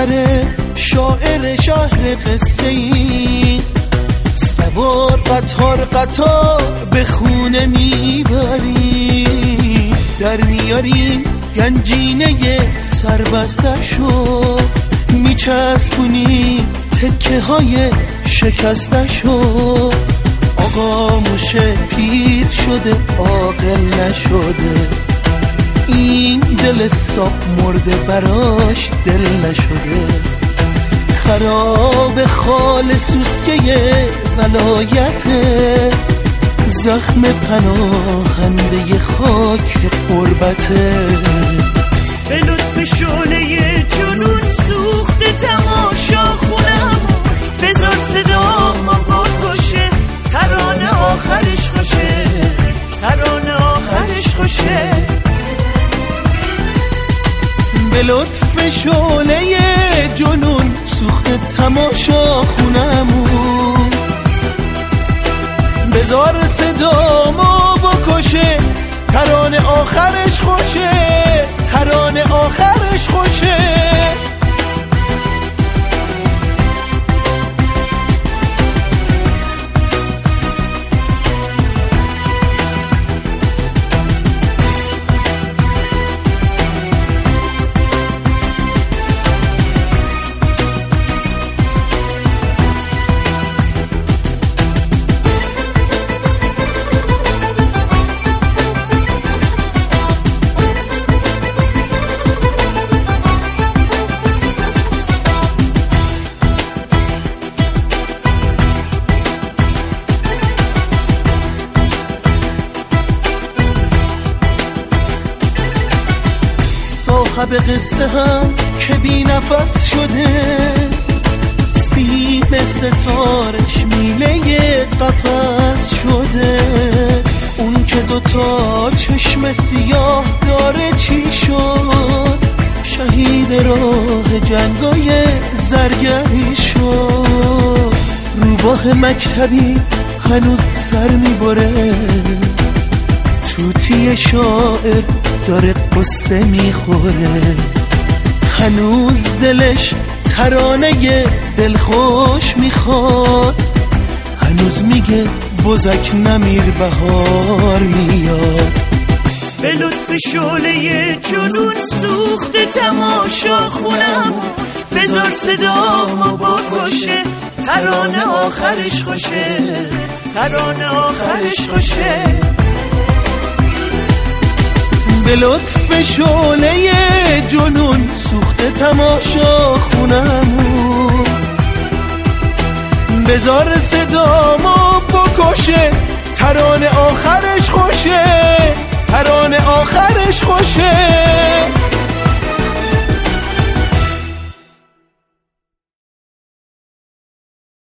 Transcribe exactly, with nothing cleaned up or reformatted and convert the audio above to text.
سره شاعر شهر قصه ای، سوار قطار قطار به خونه میبریم، در میاریم گنجینه سربستشو، میچسبونیم تکه های شکستشو. آقا موشه پیر شده عاقل نشده، این دل صاف مرده براش دل نشده. خراب خال سوسکه ولایته، زخم پناهنده خاک قربته. به لطف شعله جنون سوخته تماشا خونم، بذار صدامو بکشه ترانه آخرش خوشه، ترانه آخرش خوشه. به لطف شعله جنون سوخته تماشا خونمون، بذار صدامو بکشه ترانه آخرش خوشه، ترانه آخرش خوشه. صاحب قصه هم که بی نفس شده، سیم ستارش میله قفس شده. اون که دوتا چشم سیاه داره چی شد، شهید راه جنگای زرگری شد. روباه مکتبی هنوز سر میبره، توتی شاعر داره قصه میخوره، هنوز دلش ترانه دلخوش میخواد، هنوز میگه بزک نمیر بهار میاد. به لطف شعله جنون سوخته تماشا خونم، بذار صدامو بکشه ترانه آخرش خوشه، ترانه آخرش خوشه. به لطف شعله جنون سوخته تماشا خونمون، بذار صدامو بکشه ترانه آخرش خوشه، ترانه آخرش خوشه.